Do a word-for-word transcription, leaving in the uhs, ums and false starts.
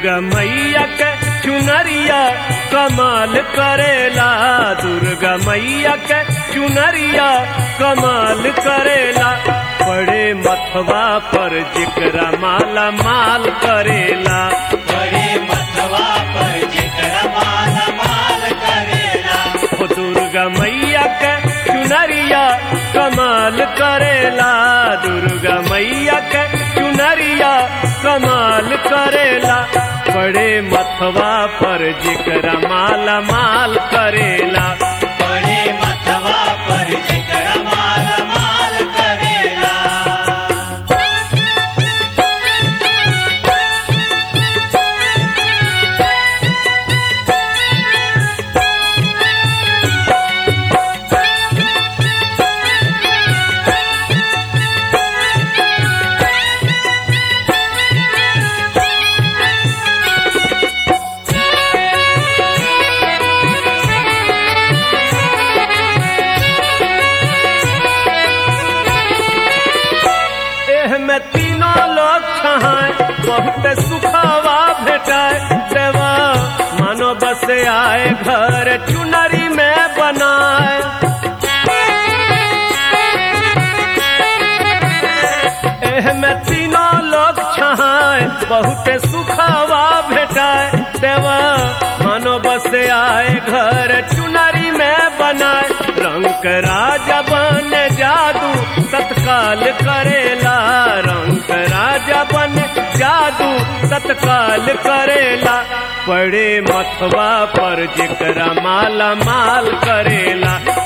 दुर्गा मैया के चुनरिया कमाल करेला, दुर्गा मैया के चुनरिया कमाल करेला, बड़े मथवा पर जिकरा माला माल करेला, बड़े मथवा पर जिकरा माला माल करेला। ओ दुर्गा मैया के चुनरिया कमाल करेला, दुर्गा मैया के चुनरिया कमाल करेला, बड़े मथवा पर जिकरा माला माल करेला, बड़े मथवा पर जिकरा माला माल करेला। में तीनों लोग छहाए, बहुत सुखावा भेटाए, देवा मानो बस आए घर चुनरी में बनाए। एह में तीनों लोग छहाए, बहुत सुखावा भेटाए, देवा मानो बस आए घर चुनरी में बनाए, रंग राजा बन जादू तत्काल करेला, रंग राजा बन जादू तत्काल करेला, बड़े मथवा पर जिकरा माला माल करेला,